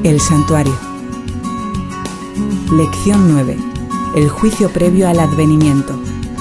El santuario. Lección 9. El juicio previo al advenimiento.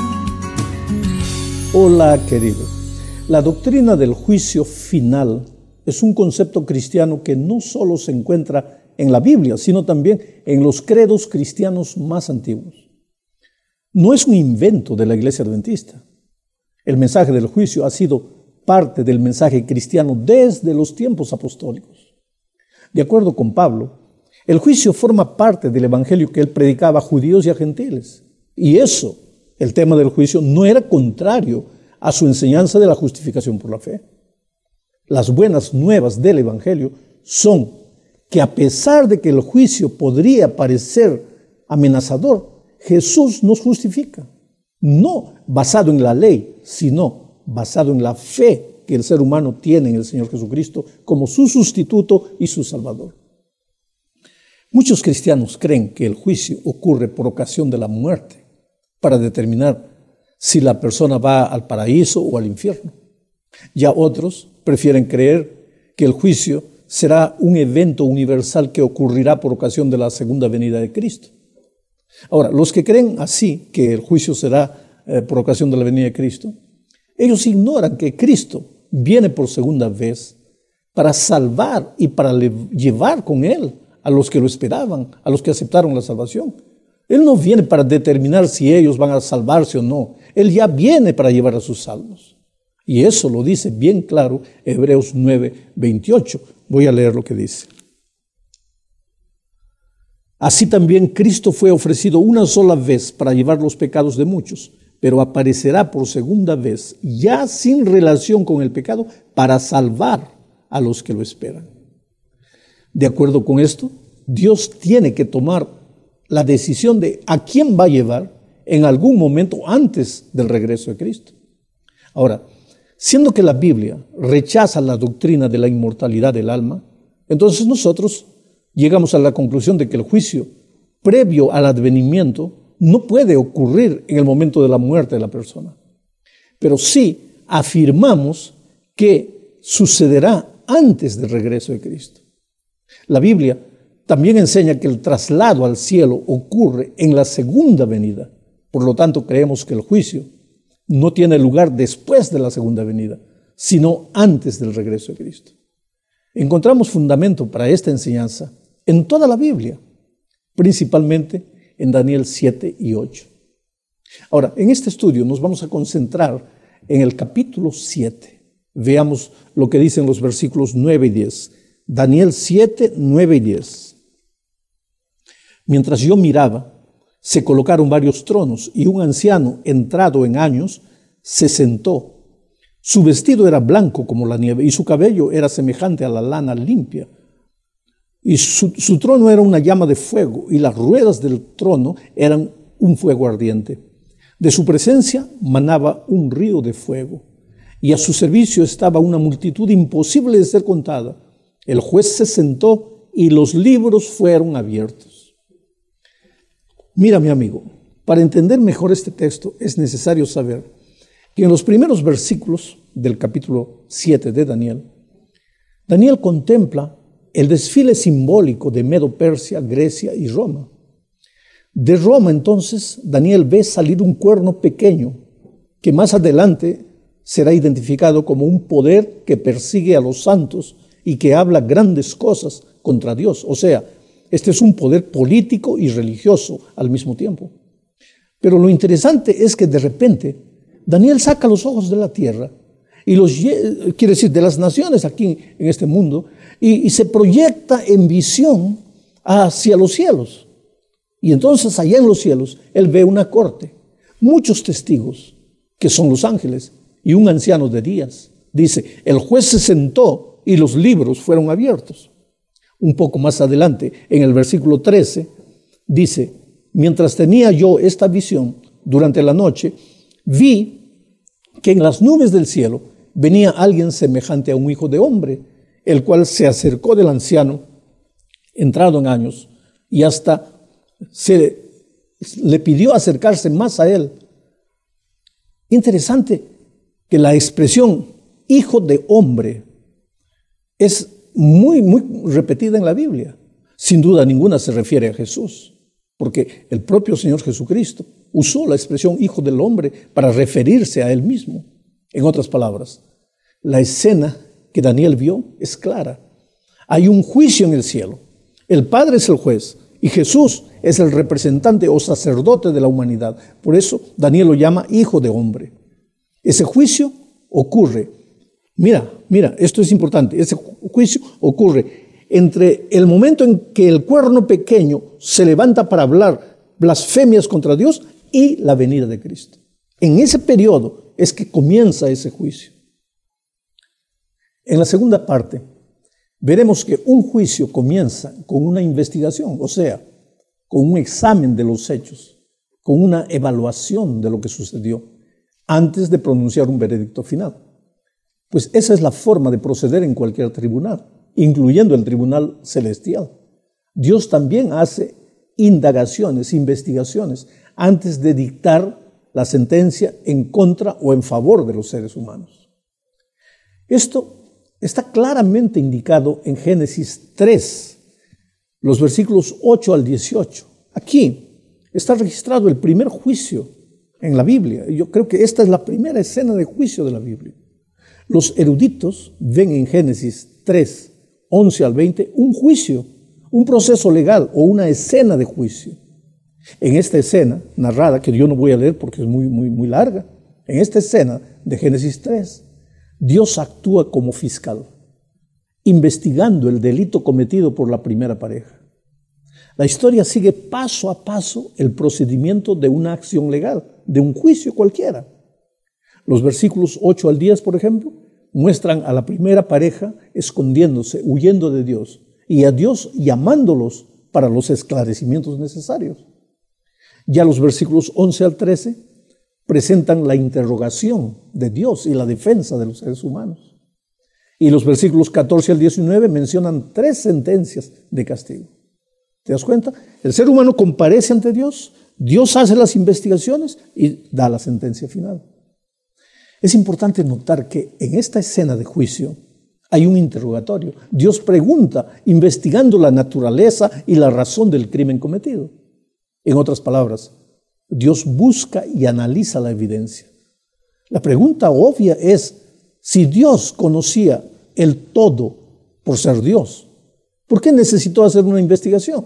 Hola, querido. La doctrina del juicio final es un concepto cristiano que no solo se encuentra en la Biblia, sino también en los credos cristianos más antiguos. No es un invento de la Iglesia Adventista. El mensaje del juicio ha sido parte del mensaje cristiano desde los tiempos apostólicos. De acuerdo con Pablo, el juicio forma parte del evangelio que él predicaba a judíos y a gentiles. Y eso, el tema del juicio, no era contrario a su enseñanza de la justificación por la fe. Las buenas nuevas del evangelio son que a pesar de que el juicio podría parecer amenazador, Jesús nos justifica. No basado en la ley, sino basado en la fe que el ser humano tiene en el Señor Jesucristo como su sustituto y su Salvador. Muchos cristianos creen que el juicio ocurre por ocasión de la muerte para determinar si la persona va al paraíso o al infierno. Ya otros prefieren creer que el juicio será un evento universal que ocurrirá por ocasión de la segunda venida de Cristo. Ahora, los que creen así, que el juicio será por ocasión de la venida de Cristo, ellos ignoran que Cristo viene por segunda vez para salvar y para llevar con Él a los que lo esperaban, a los que aceptaron la salvación. Él no viene para determinar si ellos van a salvarse o no. Él ya viene para llevar a sus salvos. Y eso lo dice bien claro Hebreos 9:28. Voy a leer lo que dice. Así también Cristo fue ofrecido una sola vez para llevar los pecados de muchos, pero aparecerá por segunda vez, ya sin relación con el pecado, para salvar a los que lo esperan. De acuerdo con esto, Dios tiene que tomar la decisión de a quién va a llevar en algún momento antes del regreso de Cristo. Ahora, siendo que la Biblia rechaza la doctrina de la inmortalidad del alma, entonces nosotros llegamos a la conclusión de que el juicio previo al advenimiento no puede ocurrir en el momento de la muerte de la persona. Pero sí afirmamos que sucederá antes del regreso de Cristo. La Biblia también enseña que el traslado al cielo ocurre en la segunda venida. Por lo tanto, creemos que el juicio no tiene lugar después de la segunda venida, sino antes del regreso de Cristo. Encontramos fundamento para esta enseñanza en toda la Biblia, principalmente en Daniel 7 y 8. Ahora, en este estudio nos vamos a concentrar en el capítulo 7. Veamos lo que dicen los versículos 9 y 10. Daniel 7, 9 y 10. Mientras yo miraba, se colocaron varios tronos y un anciano entrado en años se sentó. Su vestido era blanco como la nieve y su cabello era semejante a la lana limpia. Y su trono era una llama de fuego y las ruedas del trono eran un fuego ardiente. De su presencia manaba un río de fuego y a su servicio estaba una multitud imposible de ser contada. El juez se sentó y los libros fueron abiertos. Mira, mi amigo, para entender mejor este texto es necesario saber que en los primeros versículos del capítulo 7 de Daniel, Daniel contempla el desfile simbólico de Medo-Persia, Grecia y Roma. De Roma, entonces, Daniel ve salir un cuerno pequeño que más adelante será identificado como un poder que persigue a los santos y que habla grandes cosas contra Dios. O sea, este es un poder político y religioso al mismo tiempo. Pero lo interesante es que de repente Daniel saca los ojos de la tierra y quiere decir, de las naciones aquí en este mundo, y se proyecta en visión hacia los cielos. Y entonces allá en los cielos él ve una corte, muchos testigos, que son los ángeles, y un anciano de días. Dice, el juez se sentó y los libros fueron abiertos. Un poco más adelante, en el versículo 13, dice, mientras tenía yo esta visión durante la noche, vi que en las nubes del cielo venía alguien semejante a un hijo de hombre, el cual se acercó del anciano, entrado en años, y hasta le pidió acercarse más a él. Interesante que la expresión hijo de hombre es muy repetida en la Biblia. Sin duda ninguna se refiere a Jesús, porque el propio Señor Jesucristo usó la expresión Hijo del Hombre para referirse a Él mismo. En otras palabras, la escena que Daniel vio es clara. Hay un juicio en el cielo. El Padre es el juez y Jesús es el representante o sacerdote de la humanidad. Por eso Daniel lo llama Hijo de Hombre. Ese juicio ocurre. Mira, esto es importante. Ese juicio ocurre entre el momento en que el cuerno pequeño se levanta para hablar blasfemias contra Dios y la venida de Cristo. En ese periodo es que comienza ese juicio. En la segunda parte, veremos que un juicio comienza con una investigación, o sea, con un examen de los hechos, con una evaluación de lo que sucedió, antes de pronunciar un veredicto final. Pues esa es la forma de proceder en cualquier tribunal, incluyendo el tribunal celestial. Dios también hace indagaciones, investigaciones, antes de dictar la sentencia en contra o en favor de los seres humanos. Esto está claramente indicado en Génesis 3, los versículos 8 al 18. Aquí está registrado el primer juicio en la Biblia. Yo creo que esta es la primera escena de juicio de la Biblia. Los eruditos ven en Génesis 3, 11 al 20, un juicio, un proceso legal o una escena de juicio. En esta escena narrada, que yo no voy a leer porque es muy larga, en esta escena de Génesis 3, Dios actúa como fiscal, investigando el delito cometido por la primera pareja. La historia sigue paso a paso el procedimiento de una acción legal, de un juicio cualquiera. Los versículos 8 al 10, por ejemplo, muestran a la primera pareja escondiéndose, huyendo de Dios, y a Dios llamándolos para los esclarecimientos necesarios. Ya los versículos 11 al 13 presentan la interrogación de Dios y la defensa de los seres humanos. Y los versículos 14 al 19 mencionan 3 sentencias de castigo. ¿Te das cuenta? El ser humano comparece ante Dios, Dios hace las investigaciones y da la sentencia final. Es importante notar que en esta escena de juicio hay un interrogatorio. Dios pregunta, investigando la naturaleza y la razón del crimen cometido. En otras palabras, Dios busca y analiza la evidencia. La pregunta obvia es, si Dios conocía el todo por ser Dios, ¿por qué necesitó hacer una investigación?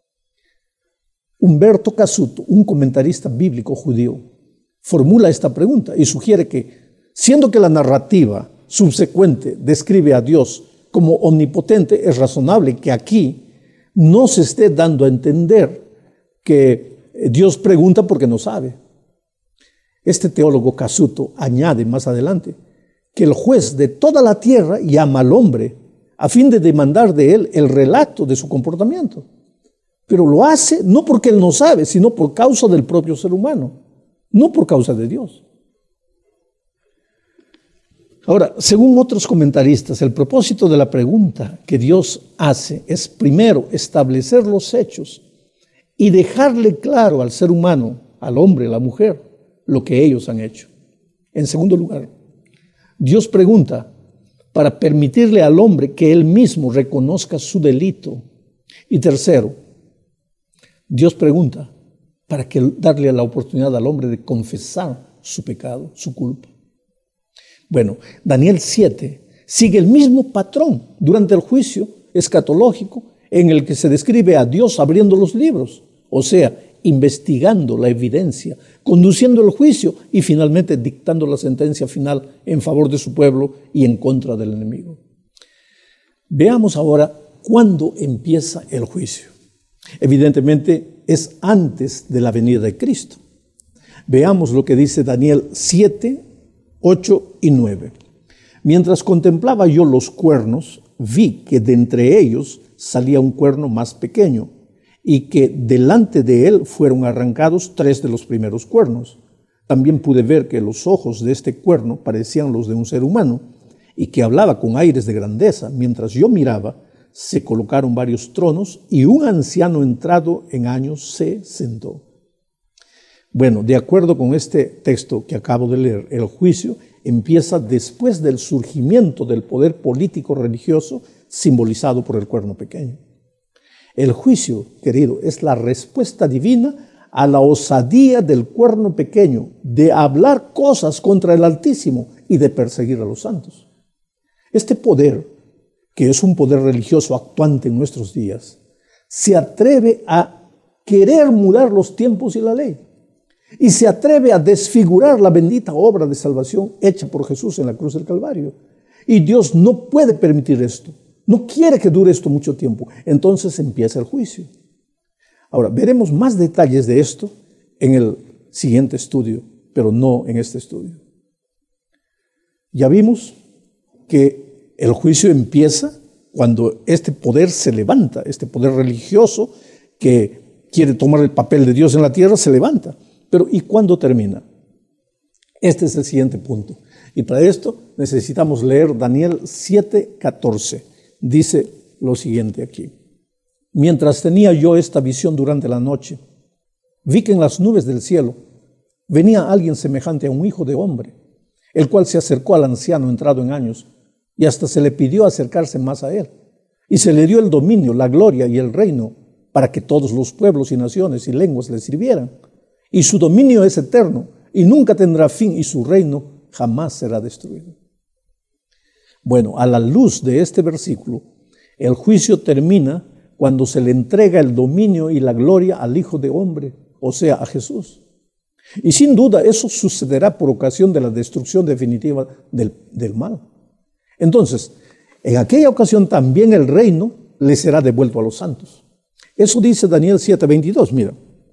Umberto Cassuto, un comentarista bíblico judío, formula esta pregunta y sugiere que, siendo que la narrativa subsecuente describe a Dios como omnipotente, es razonable que aquí no se esté dando a entender que Dios pregunta porque no sabe. Este teólogo Cassuto añade más adelante que el juez de toda la tierra llama al hombre a fin de demandar de él el relato de su comportamiento. Pero lo hace no porque él no sabe, sino por causa del propio ser humano, no por causa de Dios. Ahora, según otros comentaristas, el propósito de la pregunta que Dios hace es primero establecer los hechos y dejarle claro al ser humano, al hombre, a la mujer, lo que ellos han hecho. En segundo lugar, Dios pregunta para permitirle al hombre que él mismo reconozca su delito. Y tercero, Dios pregunta para darle la oportunidad al hombre de confesar su pecado, su culpa. Bueno, Daniel 7 sigue el mismo patrón durante el juicio escatológico en el que se describe a Dios abriendo los libros, o sea, investigando la evidencia, conduciendo el juicio y finalmente dictando la sentencia final en favor de su pueblo y en contra del enemigo. Veamos ahora cuándo empieza el juicio. Evidentemente es antes de la venida de Cristo. Veamos lo que dice Daniel 7, 8 y 9. Mientras contemplaba yo los cuernos, vi que de entre ellos salía un cuerno más pequeño, y que delante de él fueron arrancados 3 de los primeros cuernos. También pude ver que los ojos de este cuerno parecían los de un ser humano, y que hablaba con aires de grandeza. Mientras yo miraba, se colocaron varios tronos, y un anciano entrado en años se sentó. Bueno, de acuerdo con este texto que acabo de leer, el juicio empieza después del surgimiento del poder político religioso simbolizado por el cuerno pequeño. El juicio, querido, es la respuesta divina a la osadía del cuerno pequeño de hablar cosas contra el Altísimo y de perseguir a los santos. Este poder, que es un poder religioso actuante en nuestros días, se atreve a querer mudar los tiempos y la ley. Y se atreve a desfigurar la bendita obra de salvación hecha por Jesús en la cruz del Calvario. Y Dios no puede permitir esto. No quiere que dure esto mucho tiempo. Entonces empieza el juicio. Ahora, veremos más detalles de esto en el siguiente estudio, pero no en este estudio. Ya vimos que el juicio empieza cuando este poder se levanta, este poder religioso que quiere tomar el papel de Dios en la tierra, se levanta. Pero ¿y cuándo termina? Este es el siguiente punto. Y para esto necesitamos leer Daniel 7:14. Dice lo siguiente aquí. Mientras tenía yo esta visión durante la noche, vi que en las nubes del cielo venía alguien semejante a un hijo de hombre, el cual se acercó al anciano entrado en años y hasta se le pidió acercarse más a él. Y se le dio el dominio, la gloria y el reino para que todos los pueblos y naciones y lenguas le sirvieran. Y su dominio es eterno y nunca tendrá fin y su reino jamás será destruido. Bueno, a la luz de este versículo, el juicio termina cuando se le entrega el dominio y la gloria al Hijo de Hombre, o sea, a Jesús. Y sin duda eso sucederá por ocasión de la destrucción definitiva del mal. Entonces, en aquella ocasión también el reino le será devuelto a los santos. Eso dice Daniel 7:22, mira.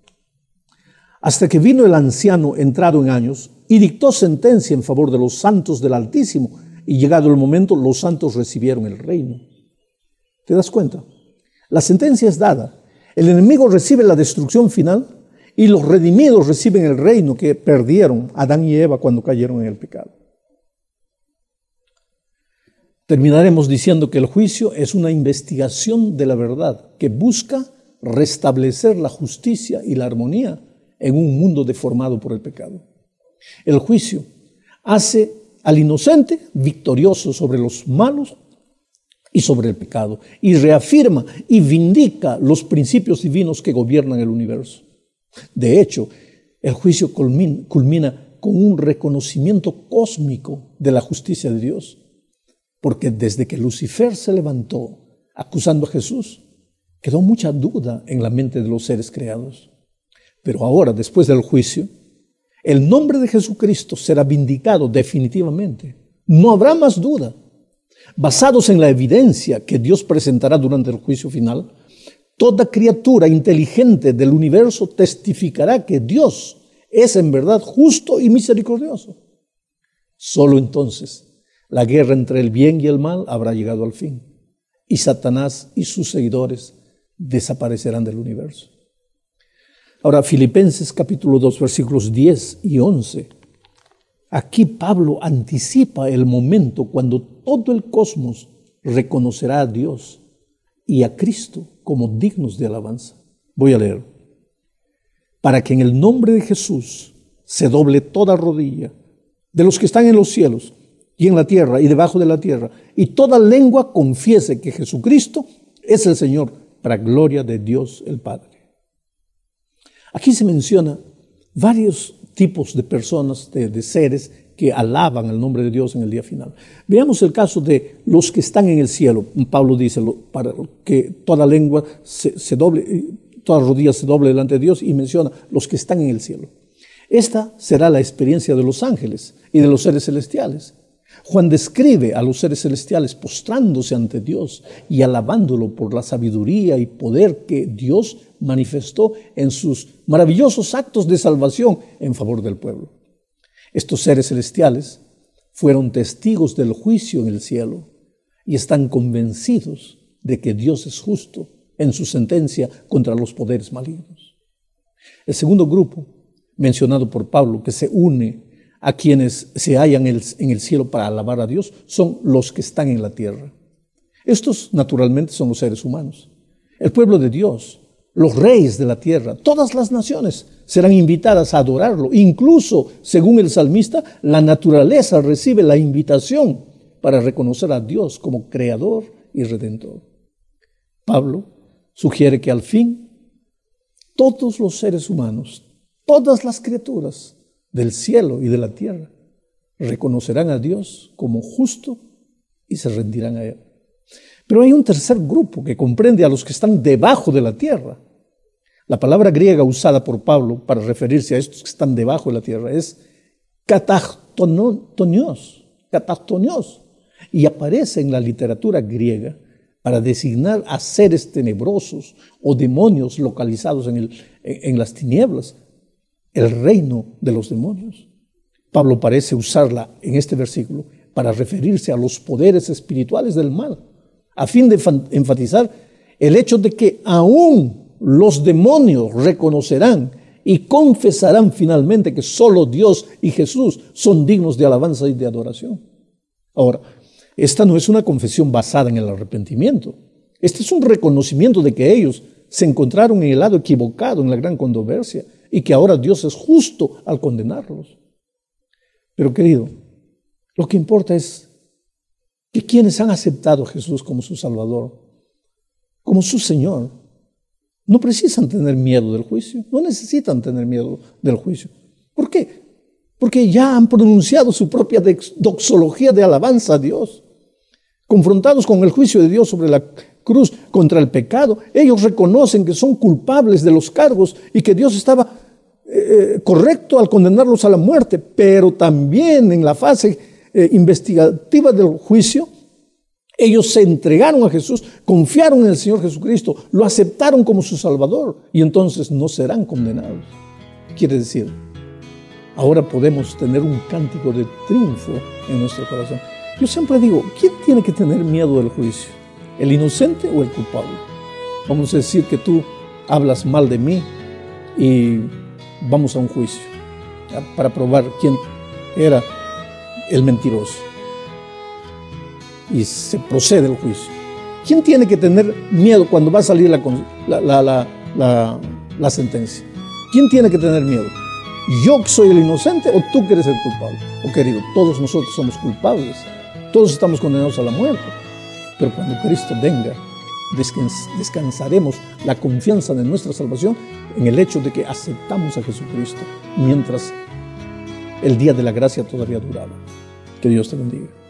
Hasta que vino el anciano entrado en años y dictó sentencia en favor de los santos del Altísimo, y llegado el momento, los santos recibieron el reino. ¿Te das cuenta? La sentencia es dada. El enemigo recibe la destrucción final y los redimidos reciben el reino que perdieron Adán y Eva cuando cayeron en el pecado. Terminaremos diciendo que el juicio es una investigación de la verdad que busca restablecer la justicia y la armonía en un mundo deformado por el pecado. El juicio hace al inocente victorioso sobre los malos y sobre el pecado, y reafirma y vindica los principios divinos que gobiernan el universo. De hecho, el juicio culmina con un reconocimiento cósmico de la justicia de Dios, porque desde que Lucifer se levantó acusando a Jesús, quedó mucha duda en la mente de los seres creados. Pero ahora, después del juicio, el nombre de Jesucristo será vindicado definitivamente. No habrá más duda. Basados en la evidencia que Dios presentará durante el juicio final, toda criatura inteligente del universo testificará que Dios es en verdad justo y misericordioso. Solo entonces la guerra entre el bien y el mal habrá llegado al fin, y Satanás y sus seguidores desaparecerán del universo. Ahora, Filipenses capítulo 2, versículos 10 y 11. Aquí Pablo anticipa el momento cuando todo el cosmos reconocerá a Dios y a Cristo como dignos de alabanza. Voy a leer. Para que en el nombre de Jesús se doble toda rodilla de los que están en los cielos y en la tierra y debajo de la tierra, y toda lengua confiese que Jesucristo es el Señor, para gloria de Dios el Padre. Aquí se menciona varios tipos de personas, de seres que alaban el nombre de Dios en el día final. Veamos el caso de los que están en el cielo. Pablo dice para que toda lengua se doble, toda rodilla se doble delante de Dios, y menciona los que están en el cielo. Esta será la experiencia de los ángeles y de los seres celestiales. Juan describe a los seres celestiales postrándose ante Dios y alabándolo por la sabiduría y poder que Dios manifestó en sus maravillosos actos de salvación en favor del pueblo. Estos seres celestiales fueron testigos del juicio en el cielo y están convencidos de que Dios es justo en su sentencia contra los poderes malignos. El segundo grupo, mencionado por Pablo, que se une a quienes se hallan en el cielo para alabar a Dios, son los que están en la tierra. Estos, naturalmente, son los seres humanos. El pueblo de Dios, los reyes de la tierra, todas las naciones serán invitadas a adorarlo. Incluso, según el salmista, la naturaleza recibe la invitación para reconocer a Dios como creador y redentor. Pablo sugiere que al fin todos los seres humanos, todas las criaturas del cielo y de la tierra, reconocerán a Dios como justo y se rendirán a Él. Pero hay un tercer grupo que comprende a los que están debajo de la tierra. La palabra griega usada por Pablo para referirse a estos que están debajo de la tierra es katachtonios, y aparece en la literatura griega para designar a seres tenebrosos o demonios localizados en las tinieblas, el reino de los demonios. Pablo parece usarla en este versículo para referirse a los poderes espirituales del mal, a fin de enfatizar el hecho de que aún los demonios reconocerán y confesarán finalmente que solo Dios y Jesús son dignos de alabanza y de adoración. Ahora, esta no es una confesión basada en el arrepentimiento. Este es un reconocimiento de que ellos se encontraron en el lado equivocado en la gran controversia y que ahora Dios es justo al condenarlos. Pero querido, lo que importa es que quienes han aceptado a Jesús como su Salvador, como su Señor, no precisan tener miedo del juicio, no necesitan tener miedo del juicio. ¿Por qué? Porque ya han pronunciado su propia doxología de alabanza a Dios. Confrontados con el juicio de Dios sobre la cruz contra el pecado, ellos reconocen que son culpables de los cargos y que Dios estaba correcto al condenarlos a la muerte, pero también en la fase investigativa del juicio, ellos se entregaron a Jesús, confiaron en el Señor Jesucristo, lo aceptaron como su Salvador y entonces no serán condenados. Quiere decir, ahora podemos tener un cántico de triunfo en nuestro corazón. Yo siempre digo, ¿quién tiene que tener miedo del juicio? ¿El inocente o el culpable? Vamos a decir que tú hablas mal de mí y vamos a un juicio, ¿ya? Para probar quién era el mentiroso. Y se procede el juicio. ¿Quién tiene que tener miedo cuando va a salir la sentencia? ¿Quién tiene que tener miedo? ¿Yo que soy el inocente o tú que eres el culpable? Querido, todos nosotros somos culpables. Todos estamos condenados a la muerte. Pero cuando Cristo venga, descansaremos la confianza de nuestra salvación en el hecho de que aceptamos a Jesucristo mientras el día de la gracia todavía duraba. Que Dios te bendiga.